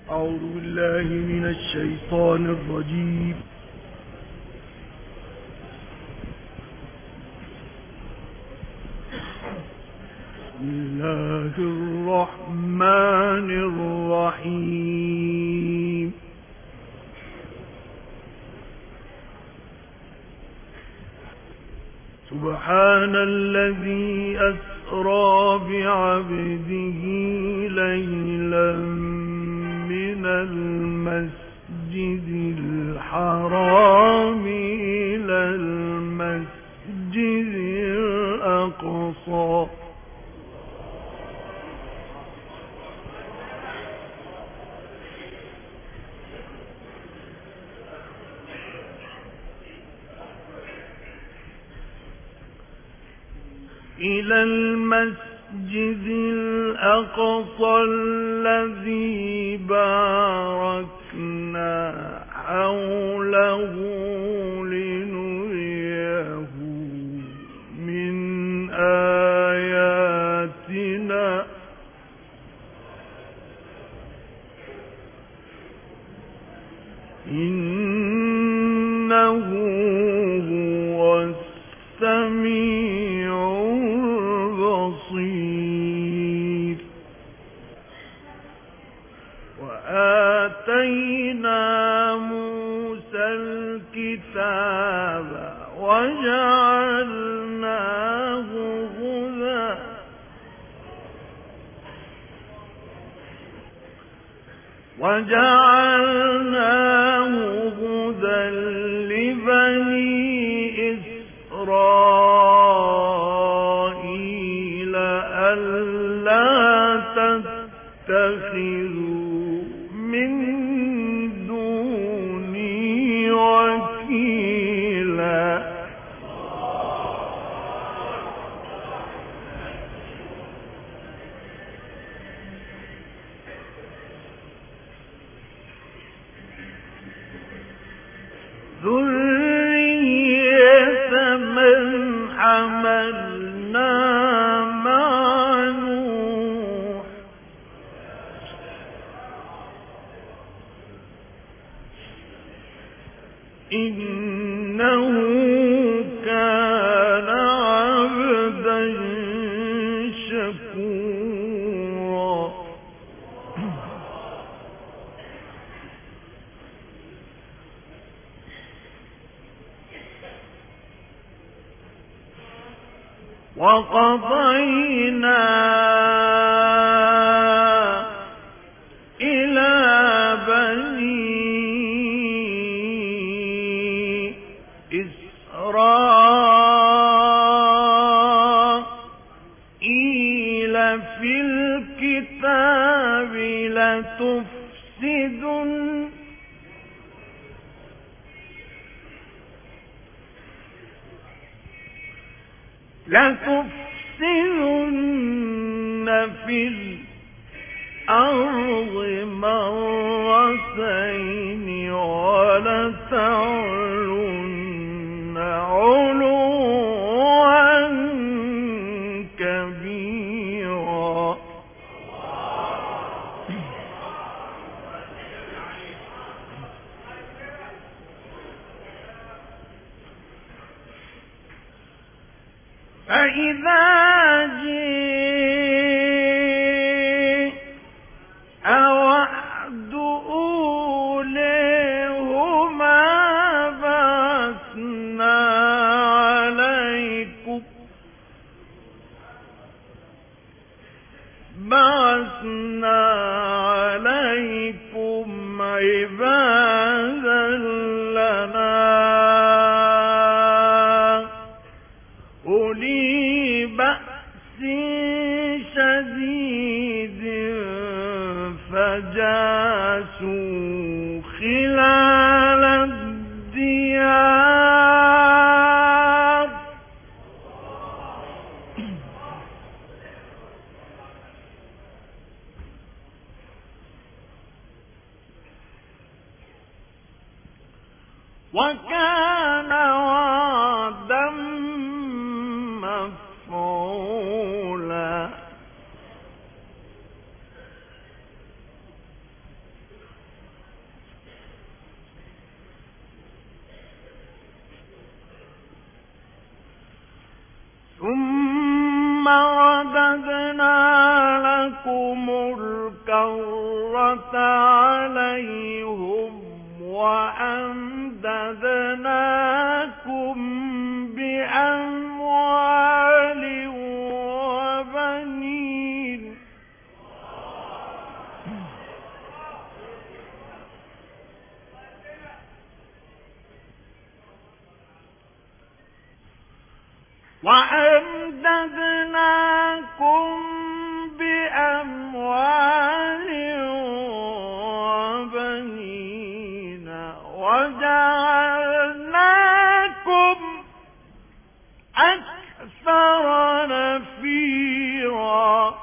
أعوذ بالله من الشيطان الرجيم. بسم الله الرحمن الرحيم. سبحان الذي أسرى بعبده ليلا من المسجد الحرام إلى المسجد الأقصى الذي باركنا حوله لنريه من آياتنا إنه هو السميع البصير. وآتينا موسى الكتاب وجعلناه هدى لبني إسرائيل ألا تتخذوا من دوني وكيلا. ذرية من حملنا مع نوح إنه كان عبدا شكورا. وقضينا إلى بني إسرائيل في الكتاب لتفسدن في الأرض مرتين ولتعلن علوا كبيرا. فإذا جاء وعد أوليهما بعثنا عليكم عبادا لنا أولي بأس شديد فجاسوا خلال الديار وكان وعدا مفعولا. ثم رددنا لكم الكرة عليهم وأمددناكم بأموال وبنين وجعلناكم أكثر نفيرا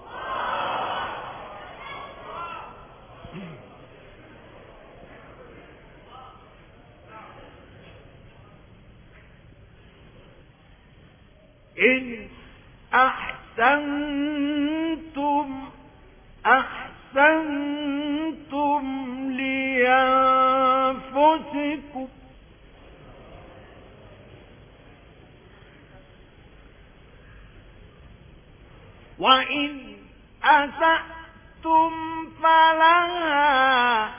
إن أحسنتم لأنفسكم وإن أسأتم فلها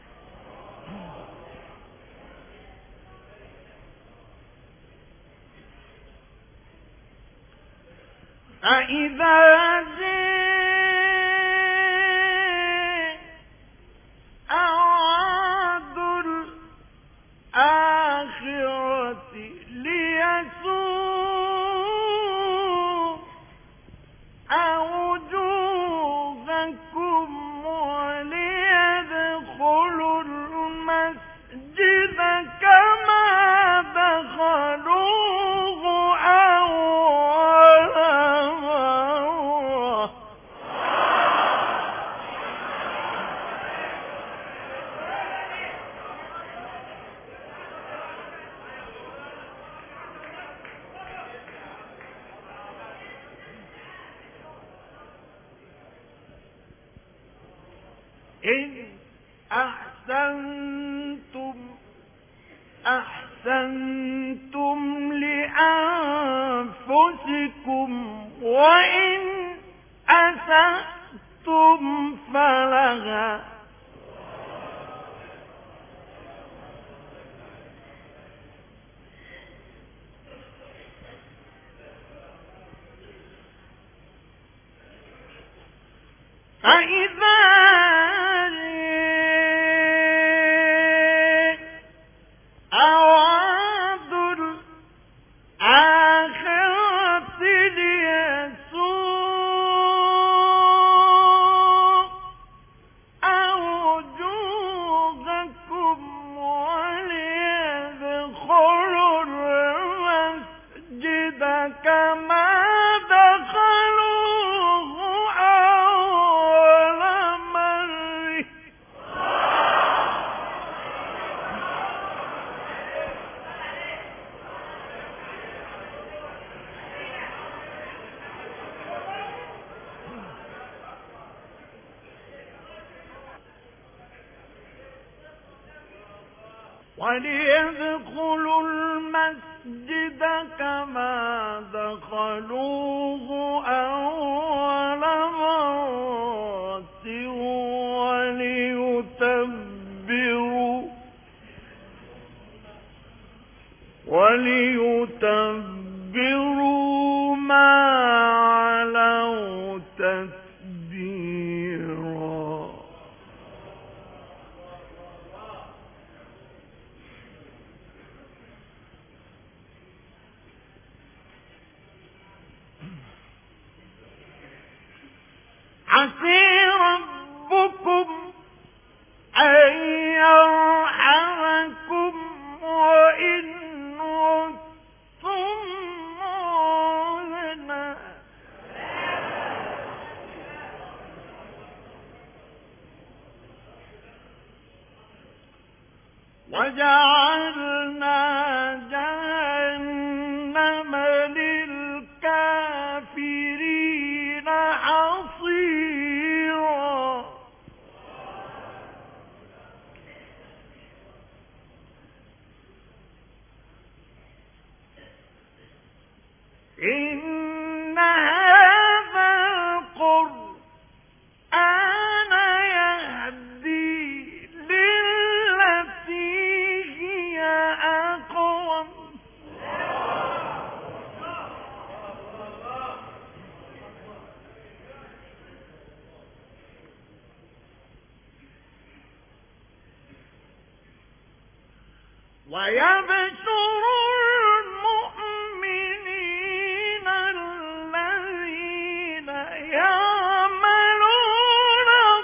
فإذا جاء وعد الآخرة ليسوء وجوهكم وليدخلوا المسجد كما دخلوه أول مرة إن أحسنتم لأنفسكم وإن أسأتم فلها فإذا وعد الآخرة ليسوء وجوهكم وليدخلوا المسجد كما دخلوه أول مرة وليدخلوا المسجد كما دخلوه أول مرة وليتبروا ما علوا تتبيرا عسى ربكم أن يرحمكم وإن عدتم عدنا وجعلنا جهنم للكافرين حصيرا إن ويبشر المؤمنين الذين يعملون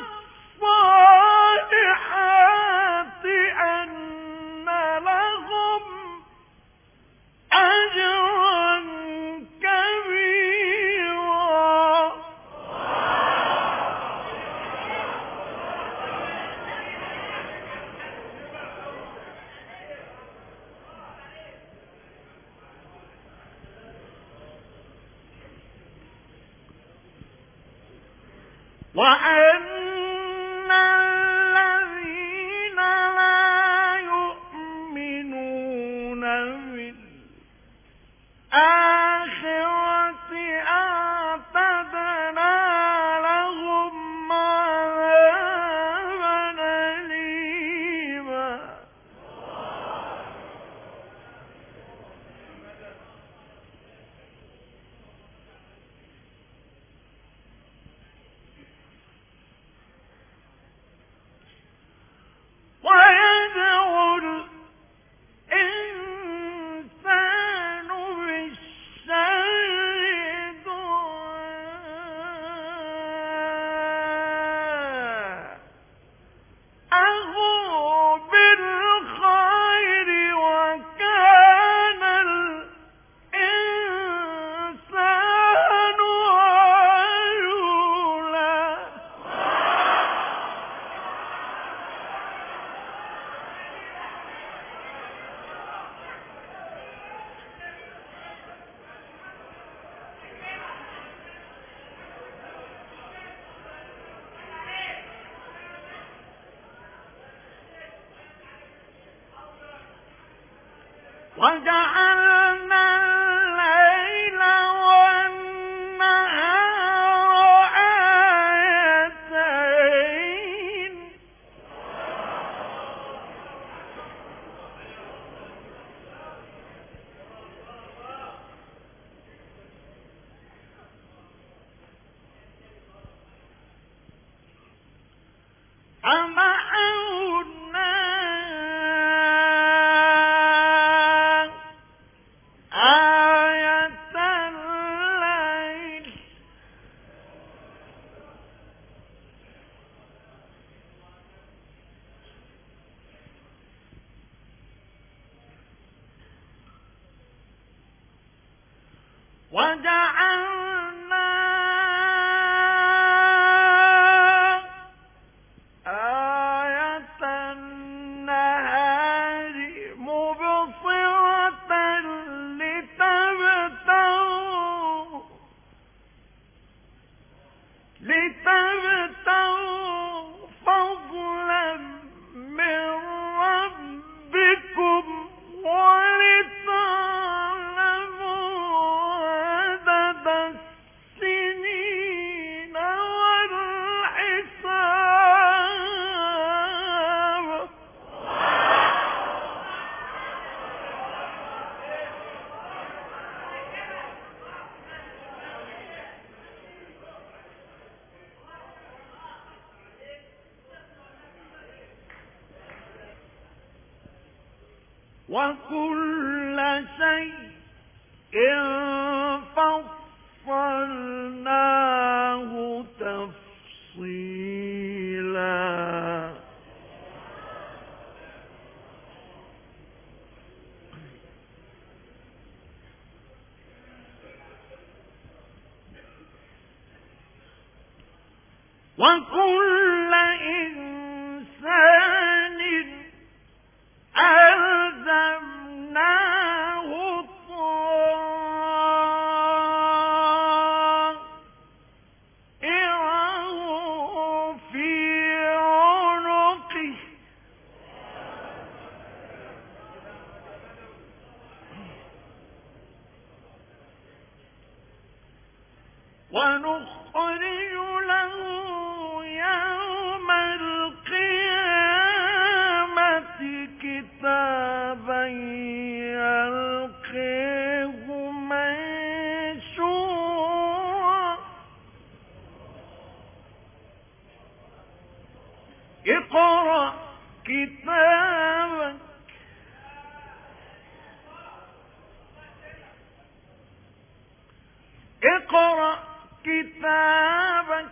الصالحات أن لهم أجرا كبيرا. وأن الذين لا يؤمنون بالآخرة أعتدنا لهم عذابا أليما. ويدعو الإنسان بالشر دعاءه بالخير وكان الإنسان عجولا. وجعلنا الليل والنهار آيتين فمحونا آية الليل وجعلنا آية النهار مبصرة لتبتغوا فضلا من ربكم ولتعلموا عدد السنين والحساب. وكل شيء فصلناه تفصيلا. وكل إنسان ألزمناه طائره في عنقه ونخرج له يوم القيامة كتابا يلقيه منشورا. اقرأ كتابك كتابك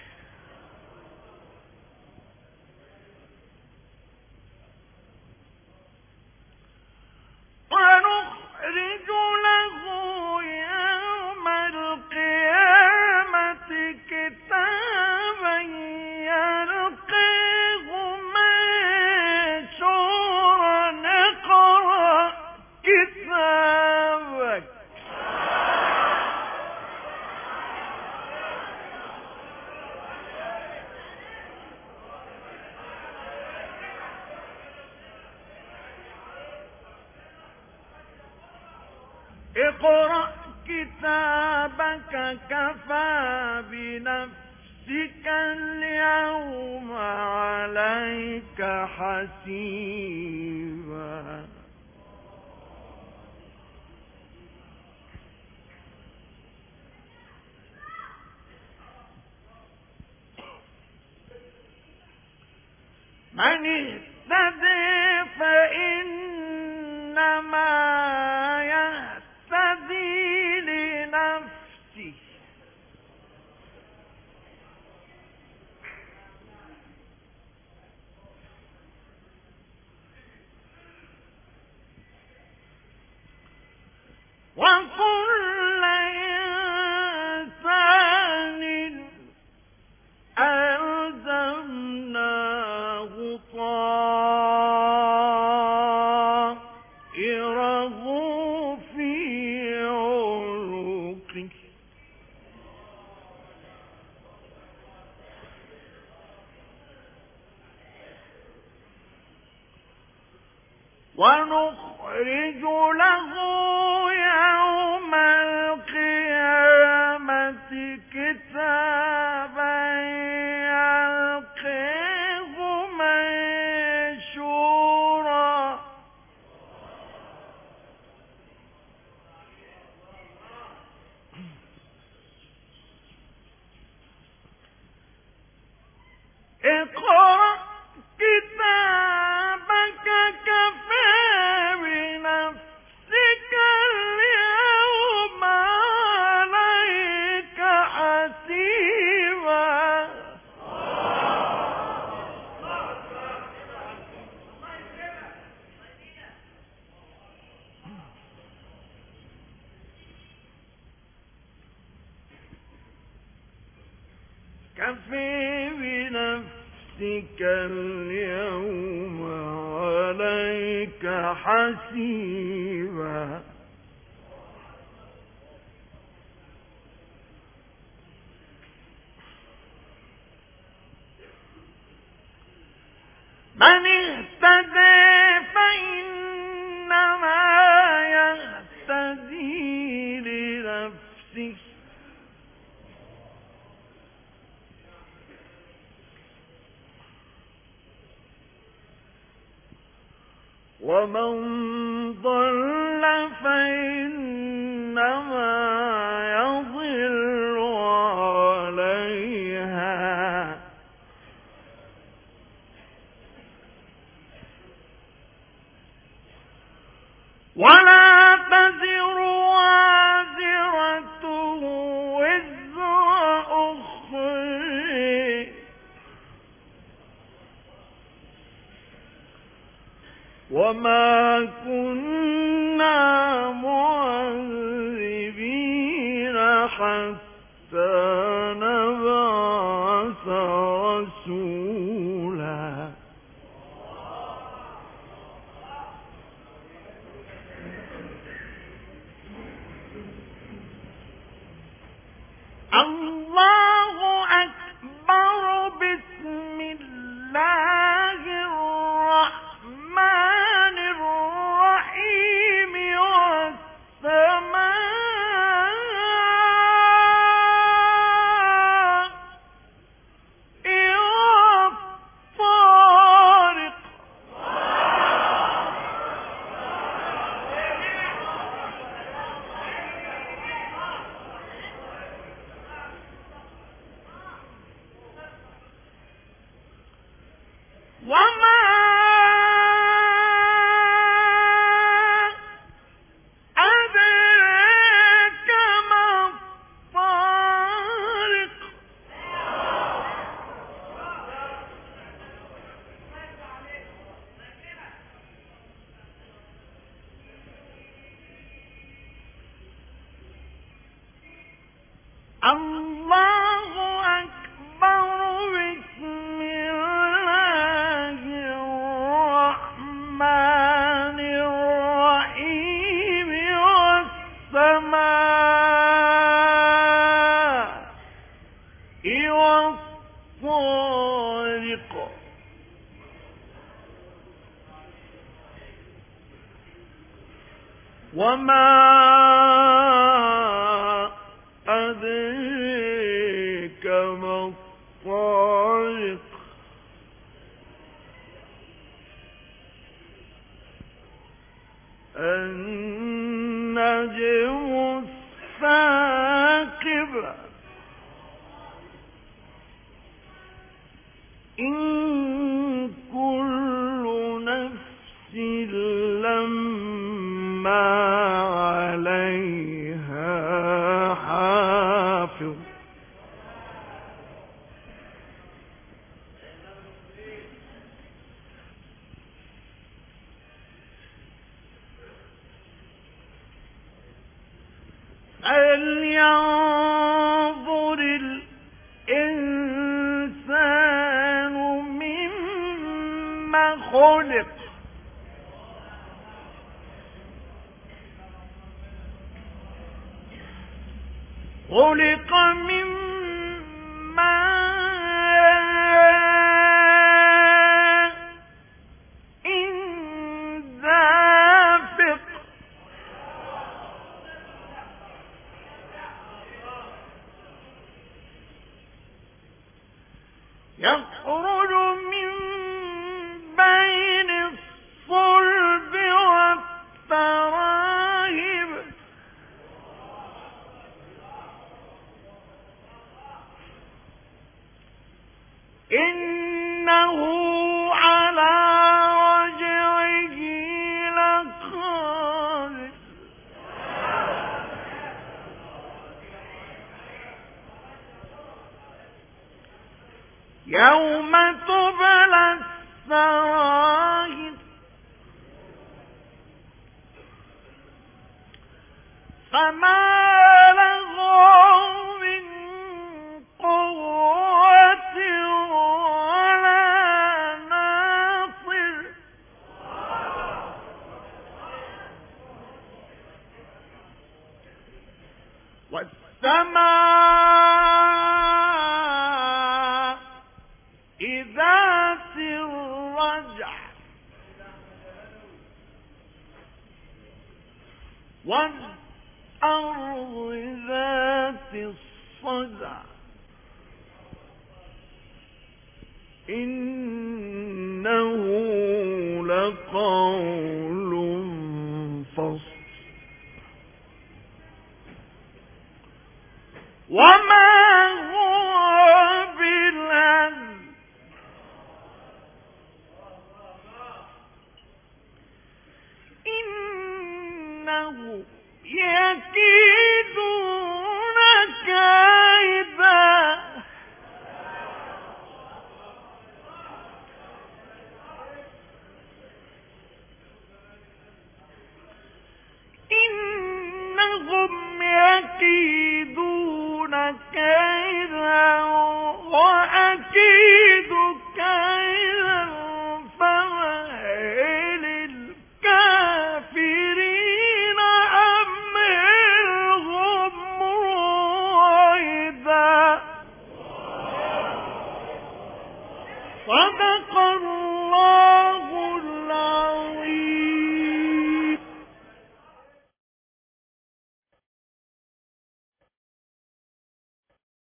ونخرج له يوم القيامة كتابا يلقيه منشورا اقرأ كتابك اقرأ كتابك كفى بنفسك اليوم عليك حسيبا من اهتدى فإنما يهتدي لنفسه وكل إنسان ألزمناه طائره في عنقه ونخرج له يوم القيامة كتابا يلقيه منشورا اقرأ كتابك كفى بنفسك اليوم عليك حسيبا كفى بنفسك اليوم عليك حسيبا من اهتدى فإنما يهتدي لنفسه ومن ضل فإنما يضل عليها ولا تزر وازرة وزر أخرى وما كنا معذبين حتى نبعث رسولا الله أكبر بسم الله الرحمن الرحيم الله أكبر. بسم الله الرحمن الرحيم. والسماء والطارق. وما أدريك ما الطارق. النجم الثاقب. إن كل نفس لما عليها حافظ. فلينظر الإنسان مما خلق. خلق من ماء دافق. يخرج من بين الصلب والترائب. إنه على رجعه لقادر. يوم تبلى السرائر. فما له من قوة ولا ناصر. والسماء ذات الرجع. والأرض ذات الصدع. إنه لقول فصل. وما هو بالهزل. إنه يكيدون كيدا. إنهم يكيدون كيدا وأكيد كيدا. فمهل الكافرين أمهلهم رويدا. صدق الله